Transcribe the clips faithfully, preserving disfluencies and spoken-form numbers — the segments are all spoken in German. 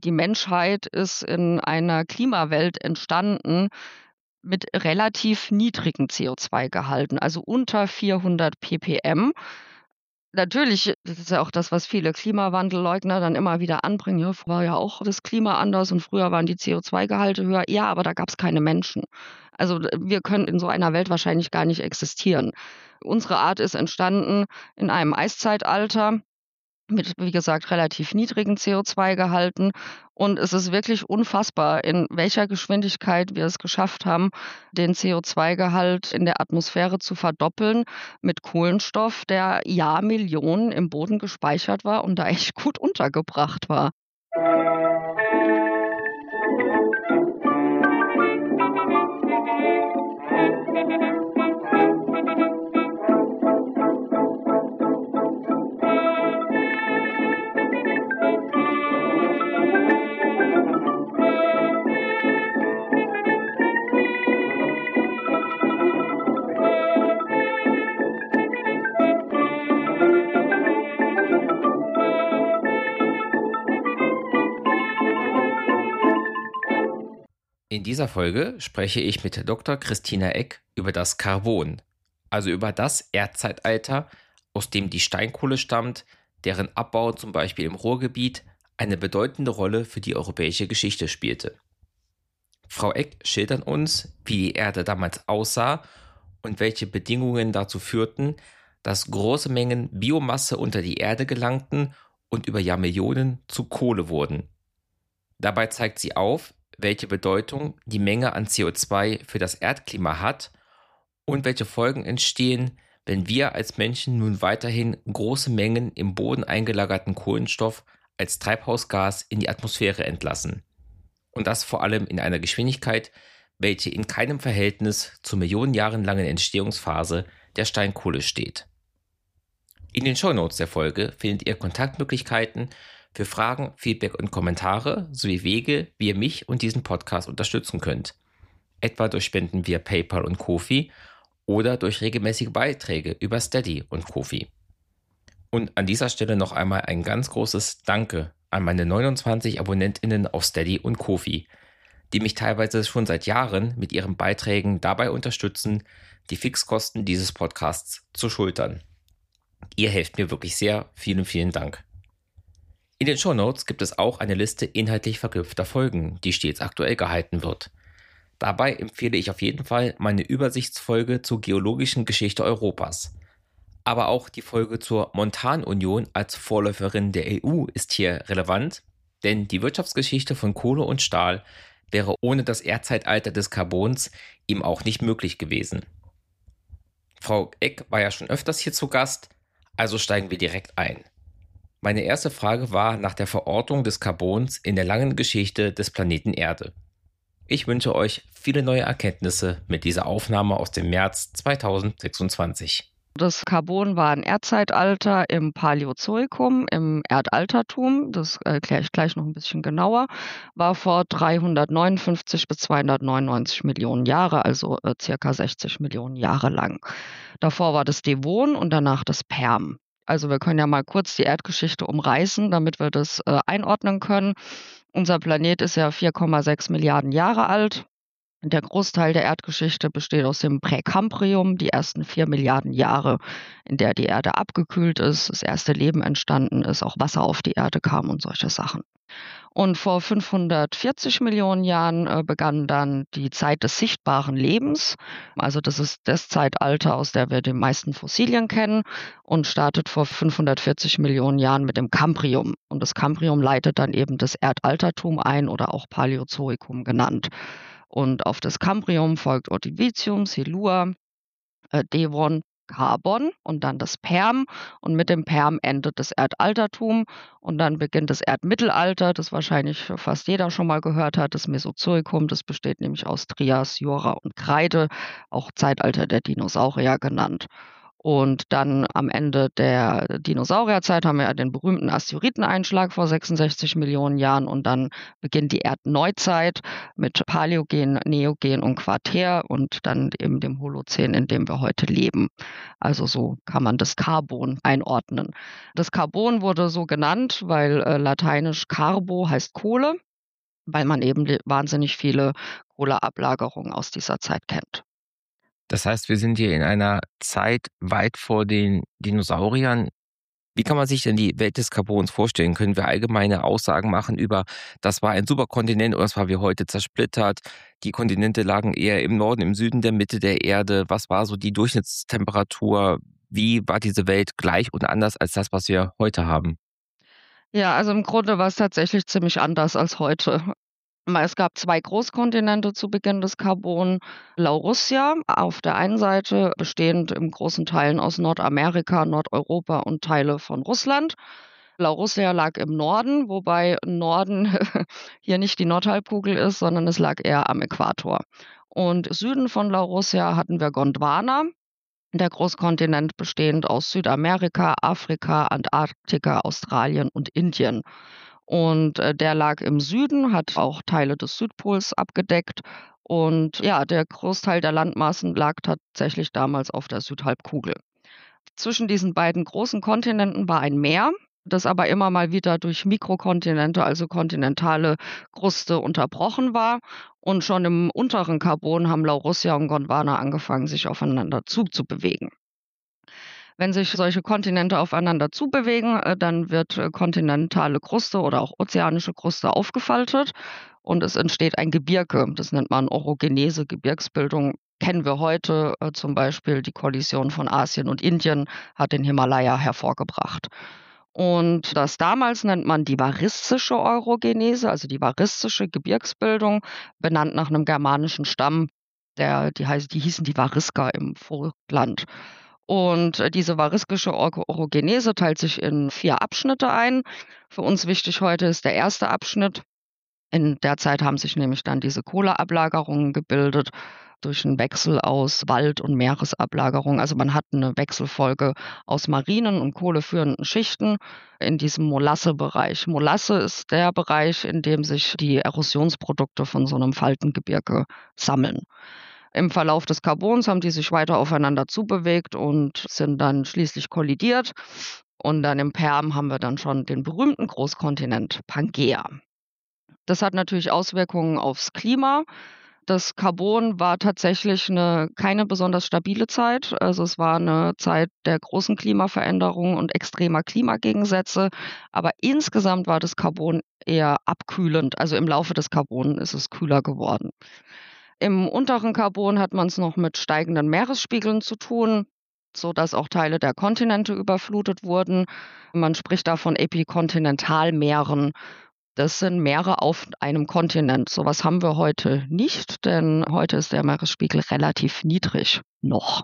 Die Menschheit ist in einer Klimawelt entstanden mit relativ niedrigen C O zwei Gehalten, also unter vierhundert ppm. Natürlich, das ist ja auch das, was viele Klimawandelleugner dann immer wieder anbringen: „Ja, früher war ja auch das Klima anders und früher waren die C O zwei Gehalte höher.“ Ja, aber da gab's keine Menschen. Also, d wir können in so einer Welt wahrscheinlich gar nicht existieren. Unsere Art ist entstanden in einem Eiszeitalter mit, wie gesagt, relativ niedrigen C O zwei Gehalten. Und es ist wirklich unfassbar, in welcher Geschwindigkeit wir es geschafft haben, den C O zwei Gehalt in der Atmosphäre zu verdoppeln mit Kohlenstoff, der Jahrmillionen im Boden gespeichert war und da echt gut untergebracht war. In dieser Folge spreche ich mit Doktor Christina Eck über das Karbon, also über das Erdzeitalter, aus dem die Steinkohle stammt, deren Abbau zum Beispiel im Ruhrgebiet eine bedeutende Rolle für die europäische Geschichte spielte. Frau Eck schildert uns, wie die Erde damals aussah und welche Bedingungen dazu führten, dass große Mengen Biomasse unter die Erde gelangten und über Jahrmillionen zu Kohle wurden. Dabei zeigt sie auf, welche Bedeutung die Menge an C O zwei für das Erdklima hat und welche Folgen entstehen, wenn wir als Menschen nun weiterhin große Mengen im Boden eingelagerten Kohlenstoff als Treibhausgas in die Atmosphäre entlassen. Und das vor allem in einer Geschwindigkeit, welche in keinem Verhältnis zur Millionen Jahren langen Entstehungsphase der Steinkohle steht. In den Shownotes der Folge findet ihr Kontaktmöglichkeiten für Fragen, Feedback und Kommentare sowie Wege, wie ihr mich und diesen Podcast unterstützen könnt. Etwa durch Spenden via PayPal und Ko-fi oder durch regelmäßige Beiträge über Steady und Ko-fi. Und an dieser Stelle noch einmal ein ganz großes Danke an meine neunundzwanzig AbonnentInnen auf Steady und Ko-fi, die mich teilweise schon seit Jahren mit ihren Beiträgen dabei unterstützen, die Fixkosten dieses Podcasts zu schultern. Ihr helft mir wirklich sehr. Vielen, vielen Dank. In den Shownotes gibt es auch eine Liste inhaltlich verknüpfter Folgen, die stets aktuell gehalten wird. Dabei empfehle ich auf jeden Fall meine Übersichtsfolge zur geologischen Geschichte Europas. Aber auch die Folge zur Montanunion als Vorläuferin der E U ist hier relevant, denn die Wirtschaftsgeschichte von Kohle und Stahl wäre ohne das Erdzeitalter des Karbons ihm auch nicht möglich gewesen. Frau Eck war ja schon öfters hier zu Gast, also steigen wir direkt ein. Meine erste Frage war nach der Verortung des Karbons in der langen Geschichte des Planeten Erde. Ich wünsche euch viele neue Erkenntnisse mit dieser Aufnahme aus dem März zweitausendsechsundzwanzig. Das Karbon war ein Erdzeitalter im Paläozoikum, im Erdaltertum, das erkläre ich gleich noch ein bisschen genauer, war vor dreihundertneunundfünfzig bis zweihundertneunundneunzig Millionen Jahre, also äh, circa sechzig Millionen Jahre lang. Davor war das Devon und danach das Perm. Also wir können ja mal kurz die Erdgeschichte umreißen, damit wir das äh, einordnen können. Unser Planet ist ja vier Komma sechs Milliarden Jahre alt. Der Großteil der Erdgeschichte besteht aus dem Präkambrium, die ersten vier Milliarden Jahre, in der die Erde abgekühlt ist, das erste Leben entstanden ist, auch Wasser auf die Erde kam und solche Sachen. Und vor fünfhundertvierzig Millionen Jahren äh, begann dann die Zeit des sichtbaren Lebens. Also das ist das Zeitalter, aus der wir die meisten Fossilien kennen und startet vor fünfhundertvierzig Millionen Jahren mit dem Kambrium. Und das Kambrium leitet dann eben das Erdaltertum ein oder auch Paläozoikum genannt. Und auf das Kambrium folgt Ordovicium, Silur, äh, Devon, Karbon und dann das Perm. Und mit dem Perm endet das Erdaltertum und dann beginnt das Erdmittelalter, das wahrscheinlich fast jeder schon mal gehört hat, das Mesozoikum. Das besteht nämlich aus Trias, Jura und Kreide, auch Zeitalter der Dinosaurier genannt. Und dann am Ende der Dinosaurierzeit haben wir ja den berühmten Asteroideneinschlag vor sechsundsechzig Millionen Jahren und dann beginnt die Erdneuzeit mit Paläogen, Neogen und Quartär und dann eben dem Holozän, in dem wir heute leben. Also so kann man das Karbon einordnen. Das Karbon wurde so genannt, weil äh, lateinisch Carbo heißt Kohle, weil man eben wahnsinnig viele Kohleablagerungen aus dieser Zeit kennt. Das heißt, wir sind hier in einer Zeit weit vor den Dinosauriern. Wie kann man sich denn die Welt des Karbons vorstellen? Können wir allgemeine Aussagen machen über, das war ein Superkontinent oder das war wie heute zersplittert? Die Kontinente lagen eher im Norden, im Süden, der Mitte der Erde. Was war so die Durchschnittstemperatur? Wie war diese Welt gleich und anders als das, was wir heute haben? Ja, also im Grunde war es tatsächlich ziemlich anders als heute. Es gab zwei Großkontinente zu Beginn des Karbon. Laurussia auf der einen Seite, bestehend im großen Teilen aus Nordamerika, Nordeuropa und Teile von Russland. Laurussia lag im Norden, wobei Norden hier nicht die Nordhalbkugel ist, sondern es lag eher am Äquator. Und im Süden von Laurussia hatten wir Gondwana, der Großkontinent bestehend aus Südamerika, Afrika, Antarktika, Australien und Indien. Und äh, der lag im Süden, hat auch Teile des Südpols abgedeckt. Und ja, der Großteil der Landmassen lag tatsächlich damals auf der Südhalbkugel. Zwischen diesen beiden großen Kontinenten war ein Meer, das aber immer mal wieder durch Mikrokontinente, also kontinentale Kruste, unterbrochen war. Und schon im unteren Karbon haben Laurussia und Gondwana angefangen, sich aufeinander zuzubewegen. Wenn sich solche Kontinente aufeinander zubewegen, äh, dann wird äh, kontinentale Kruste oder auch ozeanische Kruste aufgefaltet und es entsteht ein Gebirge. Das nennt man Orogenese, Gebirgsbildung. Kennen wir heute äh, zum Beispiel die Kollision von Asien und Indien hat den Himalaya hervorgebracht. Und das damals nennt man die varistische Orogenese, also die varistische Gebirgsbildung, benannt nach einem germanischen Stamm, der, die, heißt, die hießen die Varisker im Vogtland. Und äh, diese variskische Oro Orogenese teilt sich in vier Abschnitte ein. Für uns wichtig heute ist der erste Abschnitt. In der Zeit haben sich nämlich dann diese Kohleablagerungen gebildet durch einen Wechsel aus Wald- und Meeresablagerung. Also man hat eine Wechselfolge aus marinen und kohleführenden Schichten in diesem Molassebereich. Molasse ist der Bereich, in dem sich die Erosionsprodukte von so einem Faltengebirge sammeln. Im Verlauf des Karbons haben die sich weiter aufeinander zubewegt und sind dann schließlich kollidiert. Und dann im Perm haben wir dann schon den berühmten Großkontinent Pangäa. Das hat natürlich Auswirkungen aufs Klima. Das Karbon war tatsächlich 'ne keine besonders stabile Zeit. Also, es war eine Zeit der großen Klimaveränderungen und extremer Klimagegensätze. Aber insgesamt war das Karbon eher abkühlend. Also, im Laufe des Karbon ist es kühler geworden. Im unteren Karbon hat man es noch mit steigenden Meeresspiegeln zu tun, sodass auch Teile der Kontinente überflutet wurden. Man spricht da von Epikontinentalmeeren. Das sind Meere auf einem Kontinent. So was haben wir heute nicht, denn heute ist der Meeresspiegel relativ niedrig noch.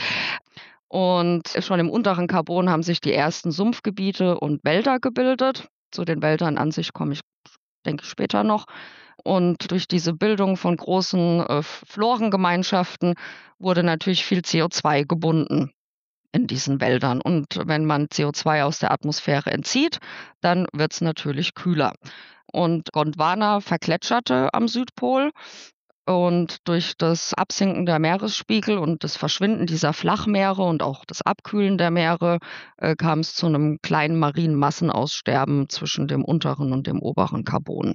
Und schon im unteren Karbon haben sich die ersten Sumpfgebiete und Wälder gebildet. Zu den Wäldern an sich komme ich, denke ich, später noch. Und durch diese Bildung von großen äh, Florengemeinschaften wurde natürlich viel C O zwei gebunden in diesen Wäldern. Und wenn man C O zwei aus der Atmosphäre entzieht, dann wird es natürlich kühler. Und Gondwana vergletscherte am Südpol und durch das Absinken der Meeresspiegel und das Verschwinden dieser Flachmeere und auch das Abkühlen der Meere äh, kam es zu einem kleinen marinen Massenaussterben zwischen dem unteren und dem oberen Karbon.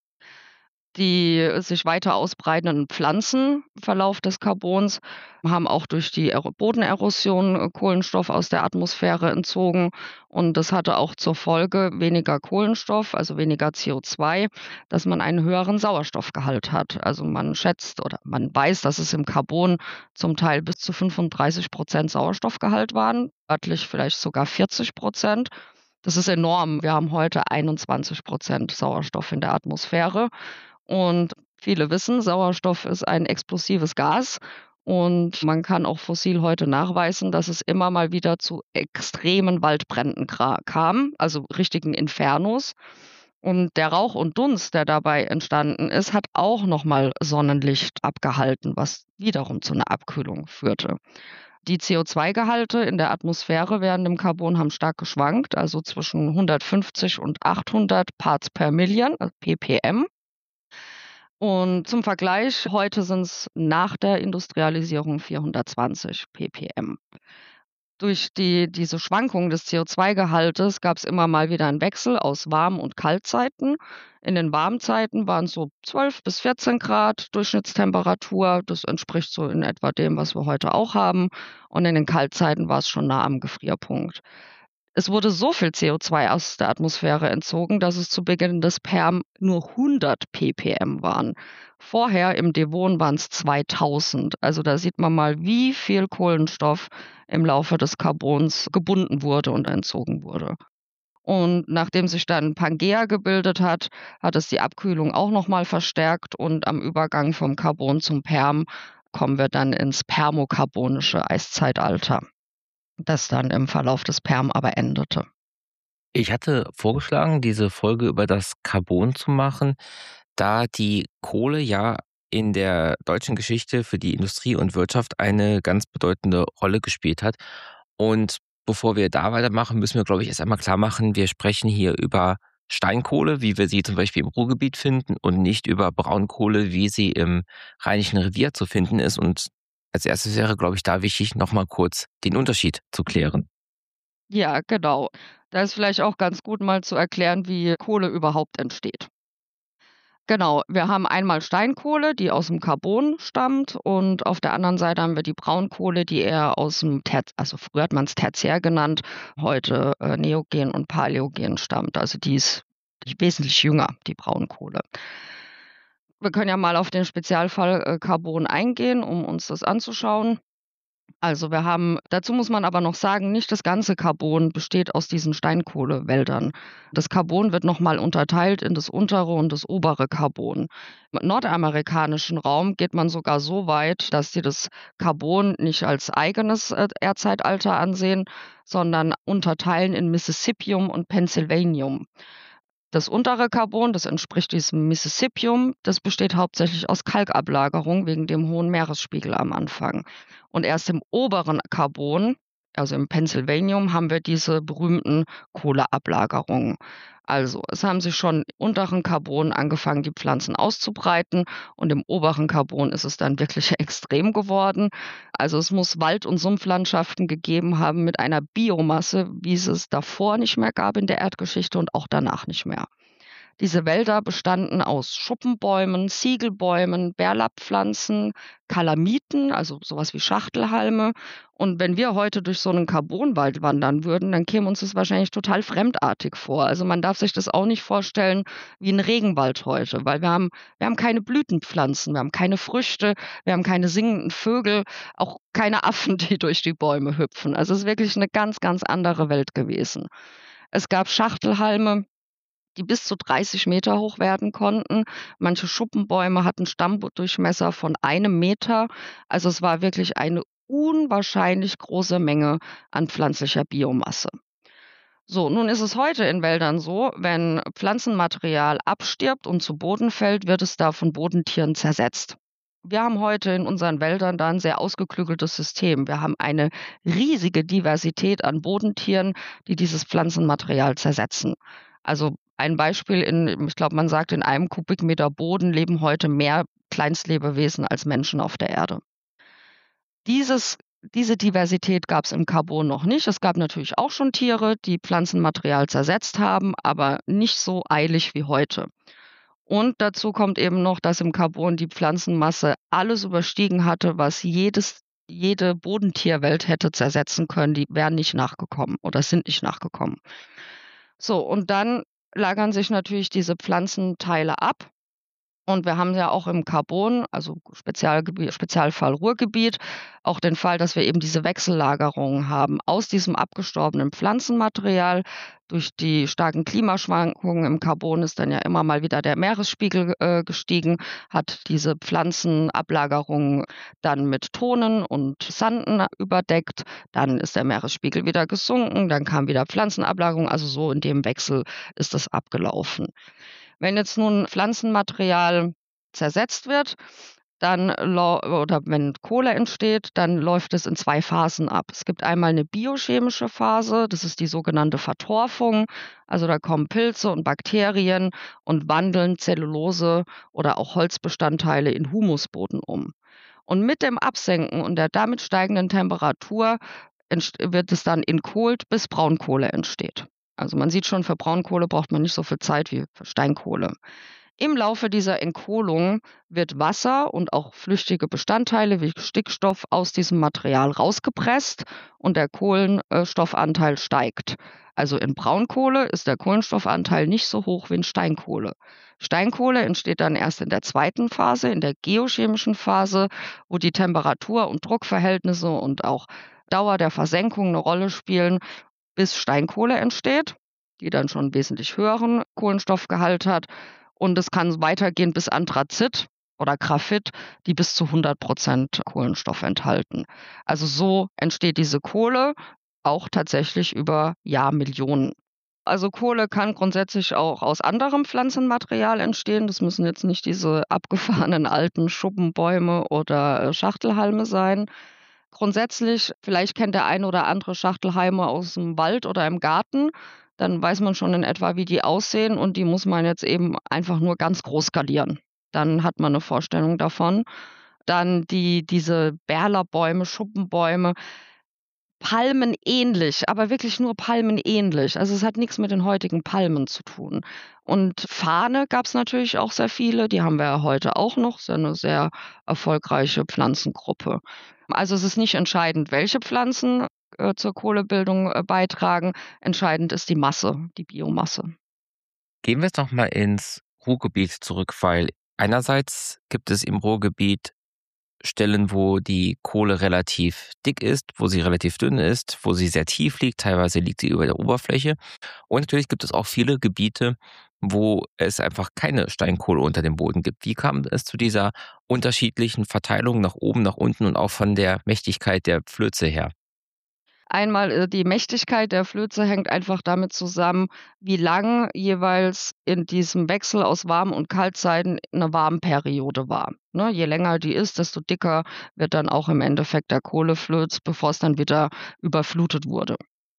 Die sich weiter ausbreitenden Pflanzen im Verlauf des Karbons haben auch durch die Ero Bodenerosion äh, Kohlenstoff aus der Atmosphäre entzogen und das hatte auch zur Folge weniger Kohlenstoff, also weniger C O zwei, dass man einen höheren Sauerstoffgehalt hat. Also, man schätzt oder man weiß, dass es im Karbon zum Teil bis zu fünfunddreißig Sauerstoffgehalt waren, örtlich vielleicht sogar vierzig. Das ist enorm. Wir haben heute einundzwanzig Sauerstoff in der Atmosphäre. Und viele wissen, Sauerstoff ist ein explosives Gas und man kann auch fossil heute nachweisen, dass es immer mal wieder zu extremen Waldbränden gra kam, also richtigen Infernos. Und der Rauch und Dunst, der dabei entstanden ist, hat auch noch mal Sonnenlicht abgehalten, was wiederum zu einer Abkühlung führte. Die C O zwei Gehalte in der Atmosphäre während dem Carbon haben stark geschwankt, also zwischen hundertfünfzig und achthundert Parts per Million, also ppm. Und zum Vergleich, heute sind es nach der Industrialisierung vierhundertzwanzig ppm. Durch die, diese Schwankung des C O zwei Gehaltes gab es immer mal wieder einen Wechsel aus Warm- und Kaltzeiten. In den Warmzeiten waren es so zwölf bis vierzehn Grad Durchschnittstemperatur. Das entspricht so in etwa dem, was wir heute auch haben. Und in den Kaltzeiten war es schon nah am Gefrierpunkt. Es wurde so viel C O zwei aus der Atmosphäre entzogen, dass es zu Beginn des Perm nur hundert ppm waren. Vorher im Devon waren es zweitausend. Also da sieht man mal, wie viel Kohlenstoff im Laufe des Carbons gebunden wurde und entzogen wurde. Und nachdem sich dann Pangea gebildet hat, hat es die Abkühlung auch nochmal verstärkt und am Übergang vom Carbon zum Perm kommen wir dann ins permokarbonische Eiszeitalter, das dann im Verlauf des Perm aber endete. Ich hatte vorgeschlagen, diese Folge über das Carbon zu machen, da die Kohle ja in der deutschen Geschichte für die Industrie und Wirtschaft eine ganz bedeutende Rolle gespielt hat. Und bevor wir da weitermachen, müssen wir, glaube ich, erst einmal klar machen, wir sprechen hier über Steinkohle, wie wir sie zum Beispiel im Ruhrgebiet finden, und nicht über Braunkohle, wie sie im Rheinischen Revier zu finden ist. Und als erstes wäre, glaube ich, da wichtig, nochmal kurz den Unterschied zu klären. Ja, genau. Da ist vielleicht auch ganz gut, mal zu erklären, wie Kohle überhaupt entsteht. Genau, wir haben einmal Steinkohle, die aus dem Carbon stammt, und auf der anderen Seite haben wir die Braunkohle, die eher aus dem Ter also früher hat man es Tertiär genannt, heute äh, Neogen und Paläogen stammt. Also die ist die wesentlich jünger, die Braunkohle. Wir können ja mal auf den Spezialfall äh, Carbon eingehen, um uns das anzuschauen. Also wir haben dazu muss man aber noch sagen, nicht das ganze Carbon besteht aus diesen Steinkohlewäldern. Das Carbon wird noch mal unterteilt in das untere und das obere Carbon. Im nordamerikanischen Raum geht man sogar so weit, dass sie das Carbon nicht als eigenes äh, Erdzeitalter ansehen, sondern unterteilen in Mississippium und Pennsylvanium. Das untere Carbon, das entspricht diesem Mississippium, das besteht hauptsächlich aus Kalkablagerung wegen dem hohen Meeresspiegel am Anfang. Und erst im oberen Carbon, also im Pennsylvanium, haben wir diese berühmten Kohleablagerungen. Also es haben sich schon im unteren Carbon angefangen, die Pflanzen auszubreiten, und im oberen Carbon ist es dann wirklich extrem geworden. Also es muss Wald- und Sumpflandschaften gegeben haben mit einer Biomasse, wie es es davor nicht mehr gab in der Erdgeschichte und auch danach nicht mehr. Diese Wälder bestanden aus Schuppenbäumen, Ziegelbäumen, Bärlapppflanzen, Kalamiten, also sowas wie Schachtelhalme. Und wenn wir heute durch so einen Carbonwald wandern würden, dann käme uns das wahrscheinlich total fremdartig vor. Also man darf sich das auch nicht vorstellen wie ein Regenwald heute, weil wir haben, wir haben keine Blütenpflanzen, wir haben keine Früchte, wir haben keine singenden Vögel, auch keine Affen, die durch die Bäume hüpfen. Also es ist wirklich eine ganz, ganz andere Welt gewesen. Es gab Schachtelhalme, die bis zu dreißig Meter hoch werden konnten. Manche Schuppenbäume hatten Stammbudurchmesser von einem Meter. Also es war wirklich eine unwahrscheinlich große Menge an pflanzlicher Biomasse. So, nun ist es heute in Wäldern so, wenn Pflanzenmaterial abstirbt und zu Boden fällt, wird es da von Bodentieren zersetzt. Wir haben heute in unseren Wäldern da ein sehr ausgeklügeltes System. Wir haben eine riesige Diversität an Bodentieren, die dieses Pflanzenmaterial zersetzen. Also ein Beispiel, in, ich glaube, man sagt, in einem Kubikmeter Boden leben heute mehr Kleinstlebewesen als Menschen auf der Erde. Dieses, diese Diversität gab es im Carbon noch nicht. Es gab natürlich auch schon Tiere, die Pflanzenmaterial zersetzt haben, aber nicht so eilig wie heute. Und dazu kommt eben noch, dass im Carbon die Pflanzenmasse alles überstiegen hatte, was jedes, jede Bodentierwelt hätte zersetzen können. Die wären nicht nachgekommen oder sind nicht nachgekommen. So, und dann lagern sich natürlich diese Pflanzenteile ab. Und wir haben ja auch im Carbon, also Spezialgebiet, Spezialfall Ruhrgebiet, auch den Fall, dass wir eben diese Wechsellagerungen haben aus diesem abgestorbenen Pflanzenmaterial. Durch die starken Klimaschwankungen im Carbon ist dann ja immer mal wieder der Meeresspiegel äh, gestiegen, hat diese Pflanzenablagerungen dann mit Tonen und Sanden überdeckt. Dann ist der Meeresspiegel wieder gesunken, dann kam wieder Pflanzenablagerung. Also so in dem Wechsel ist das abgelaufen. Wenn jetzt nun Pflanzenmaterial zersetzt wird, dann lau oder wenn Kohle entsteht, dann läuft es in zwei Phasen ab. Es gibt einmal eine biochemische Phase, das ist die sogenannte Vertorfung. Also, da kommen Pilze und Bakterien und wandeln Zellulose oder auch Holzbestandteile in Humusboden um. Und mit dem Absenken und der damit steigenden Temperatur entst wird es dann entkohlt, bis Braunkohle entsteht. Also, man sieht schon, für Braunkohle braucht man nicht so viel Zeit wie für Steinkohle. Im Laufe dieser Entkohlung wird Wasser und auch flüchtige Bestandteile wie Stickstoff aus diesem Material rausgepresst und der Kohlenstoffanteil steigt. Also in Braunkohle ist der Kohlenstoffanteil nicht so hoch wie in Steinkohle. Steinkohle entsteht dann erst in der zweiten Phase, in der geochemischen Phase, wo die Temperatur- und Druckverhältnisse und auch Dauer der Versenkung eine Rolle spielen, bis Steinkohle entsteht, die dann schon 'n wesentlich höheren Kohlenstoffgehalt hat. Und es kann weitergehen bis Anthrazit oder Graphit, die bis zu hundert Prozent Kohlenstoff enthalten. Also, so entsteht diese Kohle auch tatsächlich über Jahrmillionen. Also, Kohle kann grundsätzlich auch aus anderem Pflanzenmaterial entstehen. Das müssen jetzt nicht diese abgefahrenen alten Schuppenbäume oder, äh, Schachtelhalme sein. Grundsätzlich, vielleicht kennt der eine oder andere Schachtelhalme aus'm Wald oder im Garten. Dann weiß man schon in etwa, wie die aussehen und die muss man jetzt eben einfach nur ganz groß skalieren. Dann hat man 'ne Vorstellung davon. Dann die diese Berlerbäume, Schuppenbäume, palmenähnlich, aber wirklich nur palmenähnlich. Also, es hat nix mit den heutigen Palmen zu tun. Und Farne gab's natürlich auch sehr viele, die haben wir ja heute auch noch, ist ja 'ne sehr erfolgreiche Pflanzengruppe. Also, es ist nicht entscheidend, welche Pflanzen, äh, zur Kohlebildung, äh, beitragen. Entscheidend ist die Masse, die Biomasse. Gehen wir jetzt noch mal ins Ruhrgebiet zurück, weil einerseits gibt es im Ruhrgebiet Stellen, wo die Kohle relativ dick ist, wo sie relativ dünn ist, wo sie sehr tief liegt, teilweise liegt sie über der Oberfläche. Und natürlich gibt es auch viele Gebiete, wo es einfach keine Steinkohle unter dem Boden gibt. Wie kam es zu dieser unterschiedlichen Verteilung nach oben, nach unten und auch von der Mächtigkeit der Flöze her? Einmal, äh, die Mächtigkeit der Flöze hängt einfach damit zusammen, wie lang jeweils in diesem Wechsel aus Warm und Kaltzeiten 'ne Warmperiode war, ne? Je länger die ist, desto dicker wird dann auch im Endeffekt der Kohleflöz, bevor es dann wieder überflutet wurde.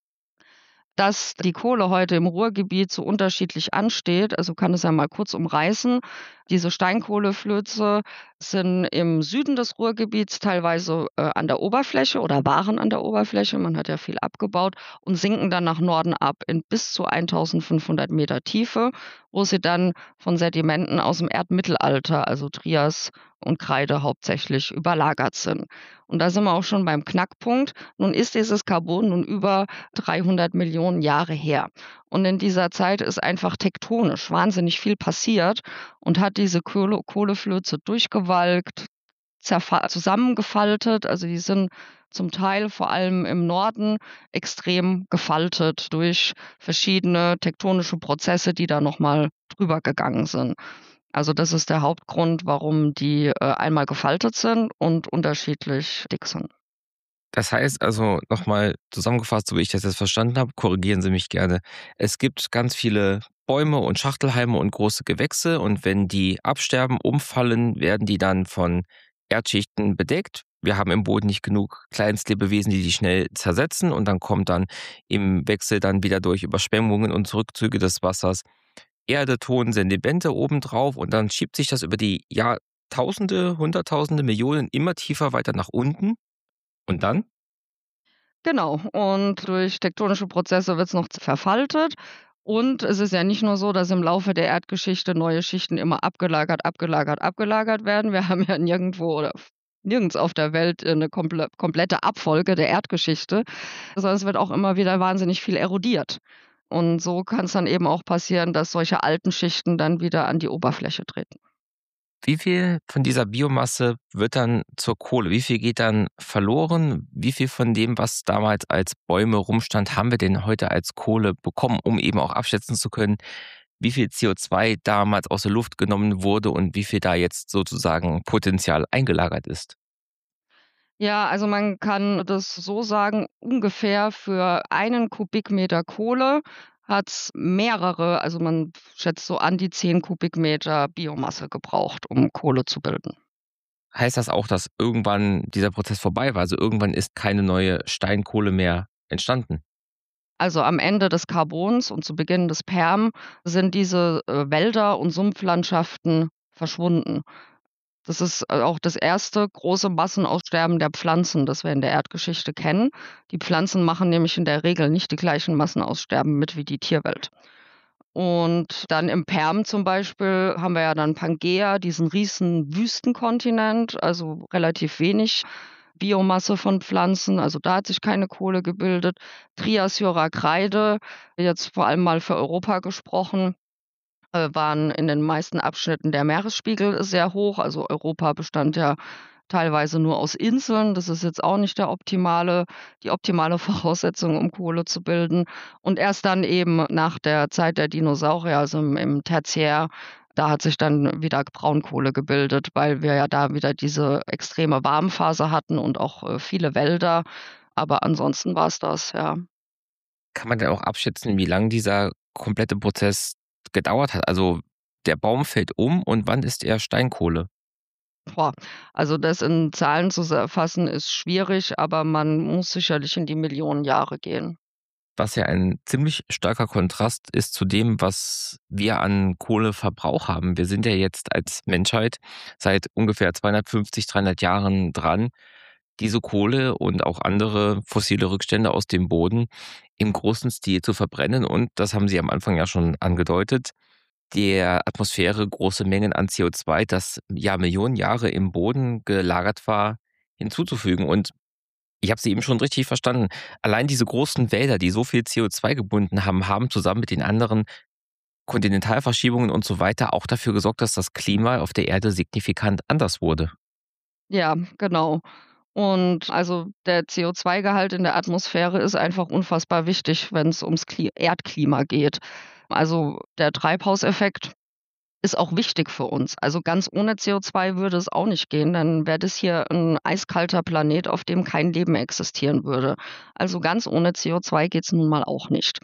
Dass die Kohle heute im Ruhrgebiet so unterschiedlich ansteht, also kann es ja mal kurz umreißen. Diese Steinkohleflöze sind im Süden des Ruhrgebiets teilweise, äh, an der Oberfläche oder waren an der Oberfläche, man hat ja viel abgebaut und sinken dann nach Norden ab in bis zu eintausendfünfhundert Meter Tiefe, wo sie dann von Sedimenten aus'm Erdmittelalter, also Trias und Kreide hauptsächlich überlagert sind. Und da sind wir auch schon beim Knackpunkt. Nun ist dieses Karbon nun über dreihundert Millionen Jahre her. Und in dieser Zeit ist einfach tektonisch wahnsinnig viel passiert und hat diese Kohle Kohleflöze durchgewalkt, zerfa zusammengefaltet. Also, die sind zum Teil vor allem im Norden extrem gefaltet durch verschiedene tektonische Prozesse, die da noch mal drüber gegangen sind. Also, das ist der Hauptgrund, warum die, äh, einmal gefaltet sind und unterschiedlich dick sind. Das heißt also, noch mal zusammengefasst, so wie ich das jetzt verstanden habe, korrigieren Sie mich gerne. Es gibt ganz viele Bäume und Schachtelhalme und große Gewächse und wenn die absterben, umfallen, werden die dann von Erdschichten bedeckt. Wir haben im Boden nicht genug Kleinstlebewesen, die die schnell zersetzen und dann kommt dann im Wechsel dann wieder durch Überschwemmungen und Rückzüge des Wassers Erde, Ton, Sedimente obendrauf und dann schiebt sich das über die Jahrtausende, Hunderttausende, Millionen immer tiefer weiter nach unten. Und dann? Genau. Und durch tektonische Prozesse wird's noch z verfaltet. Und es ist ja nicht nur so, dass im Laufe der Erdgeschichte neue Schichten immer abgelagert, abgelagert, abgelagert werden. Wir haben ja nirgendwo oder f nirgends auf der Welt, äh, 'ne komple komplette Abfolge der Erdgeschichte, sondern es wird auch immer wieder wahnsinnig viel erodiert. Und so kann's dann eben auch passieren, dass solche alten Schichten dann wieder an die Oberfläche treten. Wie viel von dieser Biomasse wird dann zur Kohle? Wie viel geht dann verloren? Wie viel von dem, was damals als Bäume rumstand, haben wir denn heute als Kohle bekommen, um eben auch abschätzen zu können, wie viel CO2 damals aus der Luft genommen wurde und wie viel da jetzt sozusagen Potenzial eingelagert ist? Ja, also man kann das so sagen, ungefähr für einen Kubikmeter Kohle hat's mehrere also man schätzt so an die zehn Kubikmeter Biomasse gebraucht, um Kohle zu bilden. Heißt das auch, dass irgendwann dieser Prozess vorbei war? Also irgendwann ist keine neue Steinkohle mehr entstanden? Also, am Ende des Karbons und zu Beginn des Perm sind diese, äh, Wälder und Sumpflandschaften verschwunden. Das ist, äh, auch das erste große Massenaussterben der Pflanzen, das wir in der Erdgeschichte kennen. Die Pflanzen machen nämlich in der Regel nicht die gleichen Massenaussterben mit wie die Tierwelt. Und dann im Perm zum Beispiel haben wir ja dann Pangäa, diesen riesen Wüstenkontinent, also relativ wenig Biomasse von Pflanzen, also da hat sich keine Kohle gebildet. Trias, Jura, Kreide, jetzt vor allem mal für Europa gesprochen, äh, waren in den meisten Abschnitten der Meeresspiegel sehr hoch. Also Europa bestand ja teilweise nur aus Inseln. Das ist jetzt auch nicht der optimale die optimale Voraussetzung, um Kohle zu bilden. Und erst dann eben nach der Zeit der Dinosaurier, also im im Tertiär, da hat sich dann wieder Braunkohle gebildet, weil wir ja da wieder diese extreme Warmphase hatten und auch, äh, viele Wälder. Aber ansonsten war's das, ja. Kann man denn auch abschätzen, wie lang dieser komplette Prozess gedauert hat? Also, der Baum fällt um und wann ist er Steinkohle? Boah, also das in Zahlen zu sa fassen, ist schwierig, aber man muss sicherlich in die Millionen Jahre gehen. Was ja ein ziemlich starker Kontrast ist zu dem, was wir an Kohleverbrauch haben. Wir sind ja jetzt als Menschheit seit ungefähr zweihundertfünfzig, dreihundert Jahren dran, diese Kohle und auch andere fossile Rückstände aus dem Boden im großen Stil zu verbrennen. Und das haben Sie am Anfang ja schon angedeutet, der Atmosphäre große Mengen an C O zwei, das ja Millionen Jahre im Boden gelagert war, hinzuzufügen. Und ich habe Sie eben schon richtig verstanden. Allein diese großen Wälder, die so viel C O zwei gebunden haben, haben zusammen mit den anderen Kontinentalverschiebungen und so weiter auch dafür gesorgt, dass das Klima auf der Erde signifikant anders wurde. Ja, genau. Und also der C O zwei Gehalt in der Atmosphäre ist einfach unfassbar wichtig, wenn's ums Kli Erdklima geht. Also der Treibhauseffekt ist auch wichtig für uns. Also ganz ohne C O zwei würde es auch nicht gehen, dann wäre das hier 'n eiskalter Planet, auf dem kein Leben existieren würde. Also ganz ohne C O zwei geht's nun mal auch nicht.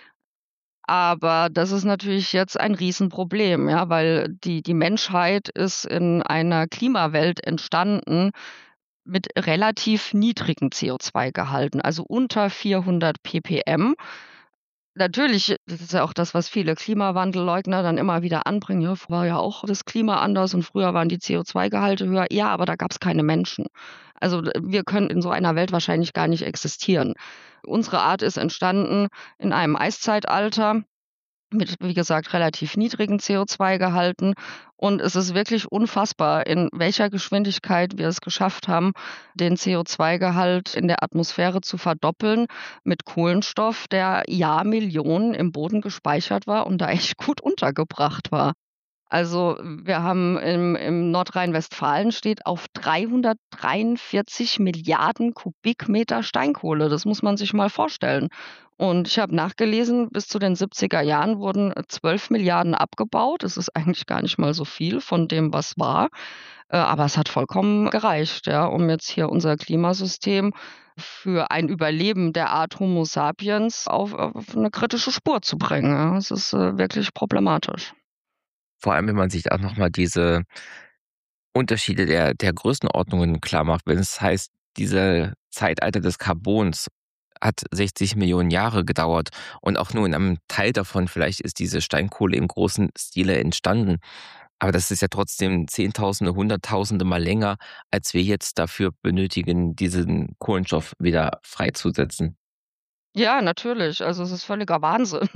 Aber das ist natürlich jetzt ein Riesenproblem, ja, weil die die Menschheit ist in einer Klimawelt entstanden mit relativ niedrigen C O zwei Gehalten, also unter vierhundert ppm. Natürlich, das ist ja auch das, was viele Klimawandelleugner dann immer wieder anbringen: „Ja, früher war ja auch das Klima anders und früher waren die C O zwei Gehalte höher.“ Ja, aber da gab's keine Menschen. Also, d wir können in so einer Welt wahrscheinlich gar nicht existieren. Unsere Art ist entstanden in einem Eiszeitalter mit, wie gesagt, relativ niedrigen C O zwei Gehalten. Und es ist wirklich unfassbar, in welcher Geschwindigkeit wir es geschafft haben, den C O zwei Gehalt in der Atmosphäre zu verdoppeln mit Kohlenstoff, der Jahrmillionen im Boden gespeichert war und da echt gut untergebracht war. Also, wir haben im im Nordrhein-Westfalen steht auf dreihundertdreiundvierzig Milliarden Kubikmeter Steinkohle. Das muss man sich mal vorstellen. Und ich habe nachgelesen, bis zu den siebziger Jahren wurden, äh, zwölf Milliarden abgebaut. Das ist eigentlich gar nicht mal so viel von dem, was war. Äh, aber es hat vollkommen gereicht, ja, um jetzt hier unser Klimasystem für ein Überleben der Art Homo sapiens auf auf 'ne kritische Spur zu bringen, ja. Es ist, äh, wirklich problematisch. Vor allem, wenn man sich auch noch mal diese Unterschiede der der Größenordnungen klarmacht. Wenn es heißt, diese Zeitalter des Karbons hat sechzig Millionen Jahre gedauert und auch nur in einem Teil davon vielleicht ist diese Steinkohle im großen Stile entstanden. Aber das ist ja trotzdem Zehntausende, Hunderttausende Mal länger, als wir jetzt dafür benötigen, diesen Kohlenstoff wieder freizusetzen. Ja, natürlich. Also, es ist völliger Wahnsinn.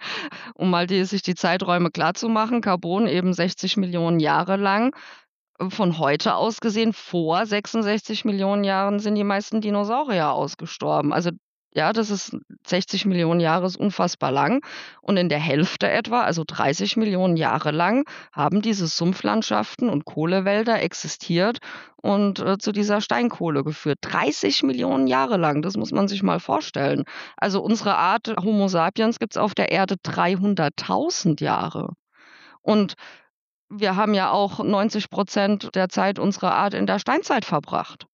Um mal die sich die Zeiträume klarzumachen, Karbon eben sechzig Millionen Jahre lang. Äh, von heute aus gesehen, vor sechsundsechzig Millionen Jahren sind die meisten Dinosaurier ausgestorben. Also, ja, das ist sechzig Millionen Jahre ist unfassbar lang. Und in der Hälfte etwa, also dreißig Millionen Jahre lang, haben diese Sumpflandschaften und Kohlewälder existiert und, äh, zu dieser Steinkohle geführt. dreißig Millionen Jahre lang, das muss man sich mal vorstellen. Also, unsere Art Homo sapiens gibt's auf der Erde dreihunderttausend Jahre. Und wir haben ja auch neunzig Prozent der Zeit unserer Art in der Steinzeit verbracht.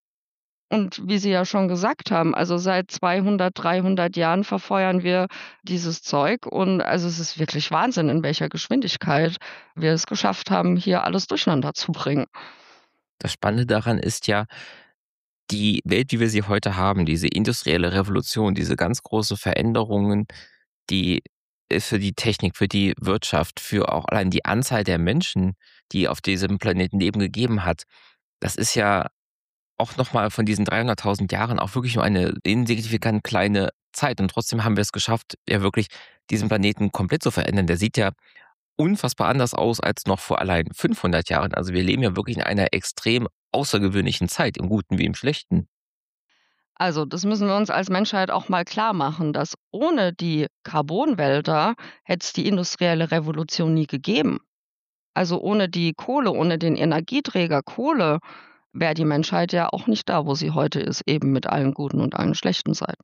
Und wie Sie ja schon gesagt haben, also seit zweihundert, dreihundert Jahren verfeuern wir dieses Zeug und also es ist wirklich Wahnsinn, in welcher Geschwindigkeit wir es geschafft haben, hier alles durcheinander zu bringen. Das Spannende daran ist ja, die Welt, wie wir sie heute haben, diese industrielle Revolution, diese ganz große Veränderungen, die es für die Technik, für die Wirtschaft, für auch allein die Anzahl der Menschen, die auf diesem Planeten Leben gegeben hat, das ist ja auch noch mal von diesen dreihunderttausend Jahren auch wirklich nur eine insignifikant kleine Zeit. Und trotzdem haben wir es geschafft, ja wirklich diesen Planeten komplett zu verändern. Der sieht ja unfassbar anders aus als noch vor allein fünfhundert Jahren. Also wir leben ja wirklich in einer extrem außergewöhnlichen Zeit, im Guten wie im Schlechten. Also, das müssen wir uns als Menschheit auch mal klar machen, dass ohne die Carbonwälder hätte es die industrielle Revolution nie gegeben. Also, ohne die Kohle, ohne den Energieträger Kohle wäre die Menschheit ja auch nicht da, wo sie heute ist, eben mit allen guten und allen schlechten Seiten.